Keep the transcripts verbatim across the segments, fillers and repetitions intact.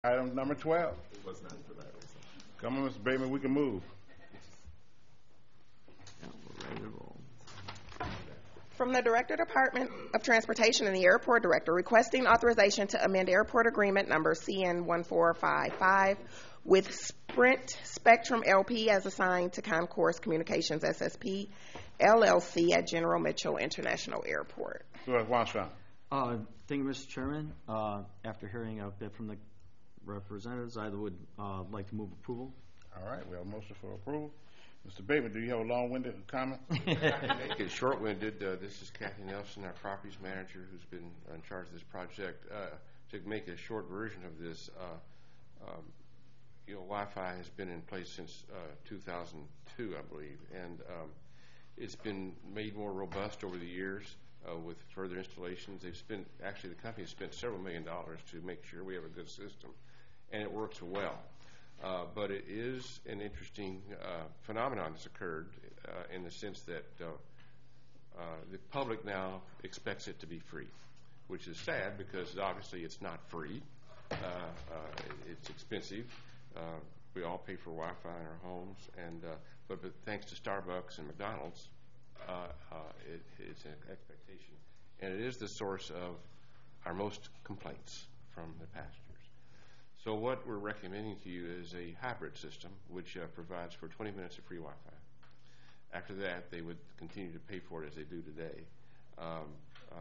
Item number twelve. It was not for that reason. Come on, Mister Bateman, we can move. Now we're ready to roll. From the Director, Department of Transportation and the Airport Director, requesting authorization to amend airport agreement number C N one four five five with Sprint Spectrum L P as assigned to Concourse Communications S S P L L C at General Mitchell International Airport. Supervisor Washington. Uh, thank you, Mister Chairman. Uh, after hearing a bit from the representatives, I would uh, like to move approval. All right, we have a motion for approval. Mister Bateman, do you have a long-winded comment? I can make it short-winded. Uh, this is Kathy Nelson, our properties manager, who's been in charge of this project. Uh, to make a short version of this, uh, um, you know, Wi-Fi has been in place since uh, two thousand two, I believe, and um, it's been made more robust over the years uh, with further installations. They've spent, actually, the company has spent several million dollars to make sure we have a good system, and it works well. Uh, but it is an interesting uh, phenomenon that's occurred uh, in the sense that uh, uh, the public now expects it to be free, which is sad because obviously it's not free. Uh, uh, it's expensive. Uh, we all pay for Wi-Fi in our homes, and uh, but, but thanks to Starbucks and McDonald's, uh, uh, it, it's an expectation, and it is the source of our most complaints from the passengers. So what we're recommending to you is a hybrid system, which uh, provides for twenty minutes of free Wi-Fi. After that, they would continue to pay for it as they do today. Um,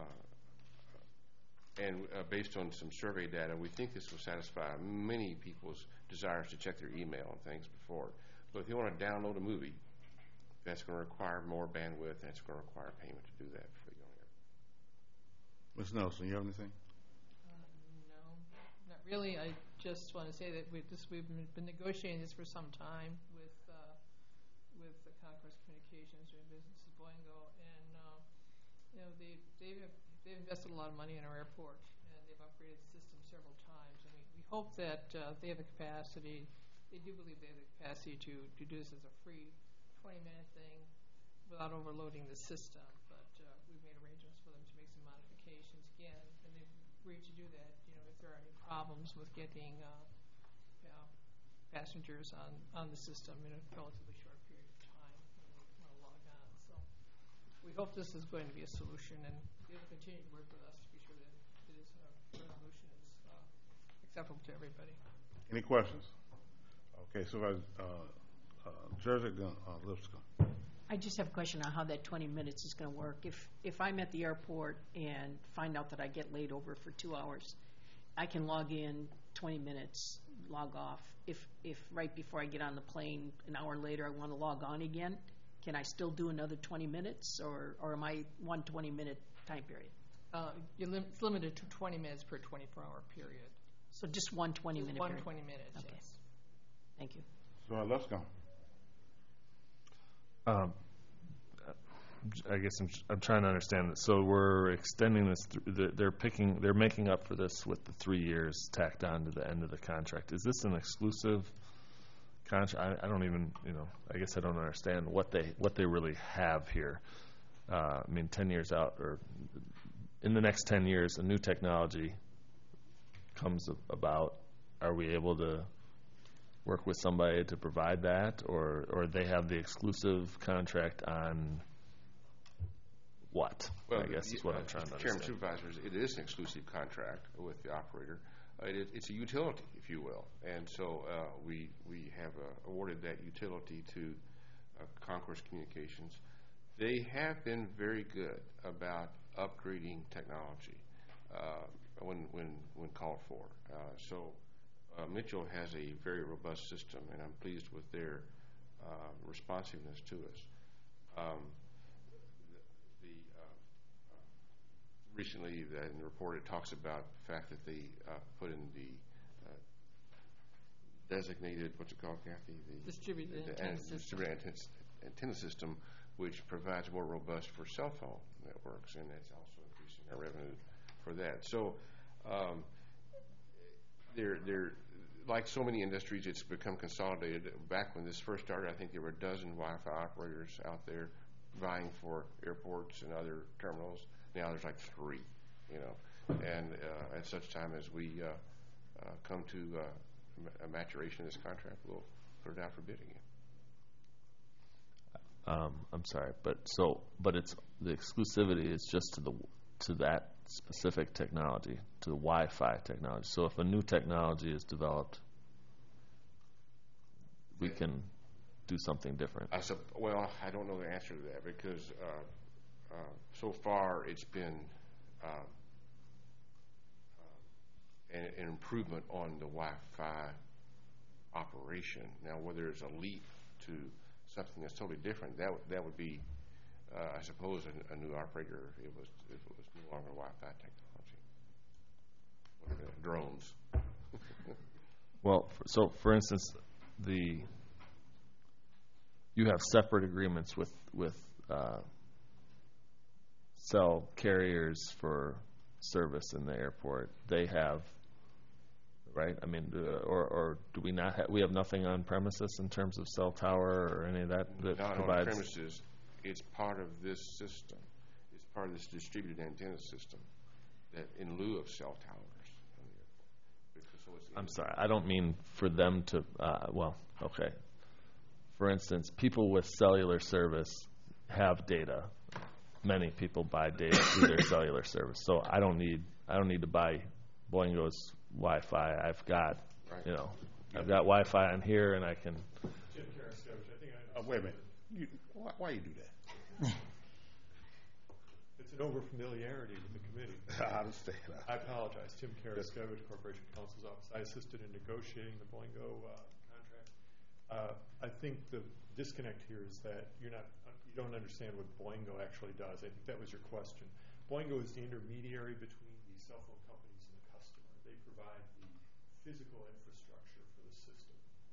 uh, and uh, based on some survey data, we think this will satisfy many people's desires to check their email and things before. But if you want to download a movie, that's going to require more bandwidth, and it's going to require payment to do that before you go there. Miz Nelson, you have anything? Really, I just want to say that we've, just, we've been negotiating this for some time with uh, with the Concourse Communications doing business with Boingo, and uh, you know they they've they've invested a lot of money in our airport, and they've upgraded the system several times, and we, we hope that uh, they have the capacity. They do believe they have the capacity to to do this as a free twenty minute thing without overloading the system. But uh, we've made arrangements for them to make some modifications again, and they've agreed to do that. If there are any problems with getting uh, you know, passengers on, on the system in a relatively short period of time when they want to log on. So we hope this is going to be a solution, and they'll continue to work with us to be sure that it is a resolution is uh, acceptable to everybody. Any questions? Okay, so uh, uh, Jersey uh, Lipscomb. I just have a question on how that twenty minutes is going to work. If if I'm at the airport and find out that I get laid over for two hours, I can log in twenty minutes, log off. If if right before I get on the plane, an hour later, I want to log on again, can I still do another twenty minutes, or, or am I one twenty minute time period? Uh, you're lim it's limited to twenty minutes per twenty-four hour period. So just one twenty minute one period? twenty minutes, okay. Yes. Thank you. So uh, let's go. Um, I guess I'm, I'm trying to understand this. So we're extending this. Th they're picking. They're making up for this with the three years tacked on to the end of the contract. Is this an exclusive contract? I, I don't even. You know. I guess I don't understand what they what they really have here. Uh, I mean, ten years out, or in the next ten years, a new technology comes about. Are we able to work with somebody to provide that, or or they have the exclusive contract on? What? Well, I guess is what uh, I'm trying to Chairman, understand. Supervisors, it is an exclusive contract with the operator. Uh, it, it's a utility, if you will, and so uh, we we have uh, awarded that utility to uh, Concourse Communications. They have been very good about upgrading technology uh, when when when called for. Uh, so uh, Mitchell has a very robust system, and I'm pleased with their uh, responsiveness to us. Um, Recently, uh, in the report, it talks about the fact that they uh, put in the uh, designated, what's it called, Kathy? The Distributed the, antenna an, system. Distributed antenna, antenna system, which provides more robust for cell phone networks, and that's also increasing our revenue for that. So, um, they're, they're, like so many industries, it's become consolidated. Back when this first started, I think there were a dozen Wi-Fi operators out there vying for airports and other terminals. Now there's like three, you know, and uh, at such time as we uh, uh, come to uh, a maturation of this contract, we'll put it out for bid again. Um, I'm sorry, but so, but it's, the exclusivity is just to the, to that specific technology, to the Wi-Fi technology. So if a new technology is developed, we can do something different. I sup- well, I don't know the answer to that because uh, uh, so far it's been uh, uh, an, an improvement on the Wi-Fi operation. Now, whether it's a leap to something that's totally different, that would that would be, uh, I suppose, a, a new operator. If it was if it was no longer Wi-Fi technology, or uh, drones. Well, f- so for instance, the you have separate agreements with with uh, cell carriers for service in the airport. They have, right? I mean, uh, or or do we not have? We have nothing on premises in terms of cell tower or any of that that Not on provides. premises. It's part of this system. It's part of this distributed antenna system that in lieu of cell towers on the airport. Because so it's I'm sorry, I don't mean for them to. Uh, well, okay. For instance, people with cellular service have data. Many people buy data through their cellular service. So I don't need I don't need to buy Boingo's Wi-Fi. I've got, Right. you know, I've got Wi-Fi on here, and I can. Jim Karaskovich, I think I Uh, wait a minute. You, why, why you do that? It's an overfamiliarity with the committee. I understand. I apologize. Tim Karaskovich, Corporation Counsel's Office. I assisted in negotiating the Boingo uh, contract. Uh, I think the disconnect here is that you're not, you don't understand what Boingo actually does. I think that was your question. Boingo is the intermediary between the cell phone companies and the customer. They provide the physical infrastructure for the system.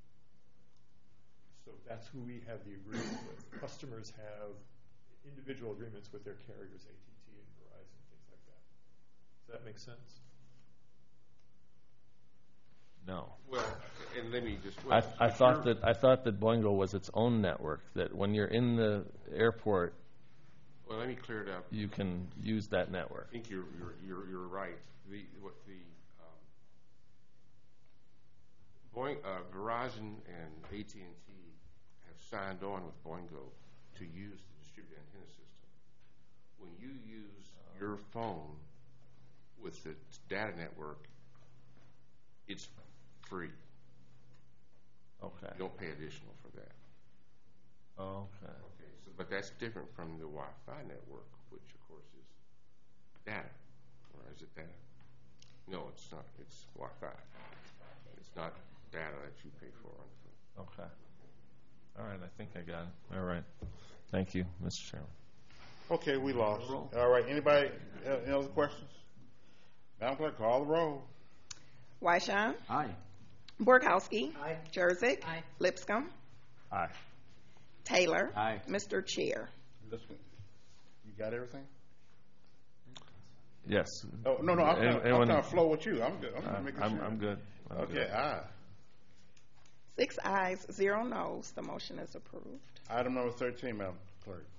So that's who we have the agreement with. Customers have individual agreements with their carriers, A T T and Verizon, things like that. Does that make sense? No. Well, and let me just. I, Well, I if thought you're- that I thought that Boingo was its own network. That when you're in the airport, Well, let me clear it up. you can use that network. I think you're you're you're, you're right. The what the um, Boing, uh, Verizon and A T and T have signed on with Boingo to use the distributed antenna system. When you use your phone with the data network, it's free. Okay. You don't pay additional for that. Okay. Okay, so, but that's different from the Wi-Fi network, which of course is data. Or is it data? No, it's not. It's Wi-Fi. It's not data that you pay for on the phone. Okay. All right. I think I got it. All right. Thank you, Mister Chairman. Okay, we lost. All right. Anybody, uh, any other questions? Madam Clerk, call the roll. Wyshawn, Aye. Borkowski. Aye. Jurassic. Aye. Lipscomb. Aye. Taylor. Aye. Mister Chair. Listen, you got everything? Yes. Oh, no, no, I'm Any- trying, I'm anyone- trying to flow with you. I'm good. I'm, Uh, making I'm, sure. I'm good. I'm Okay, good. aye. Six ayes, zero noes. The motion is approved. Item number thirteen, Madam Clerk.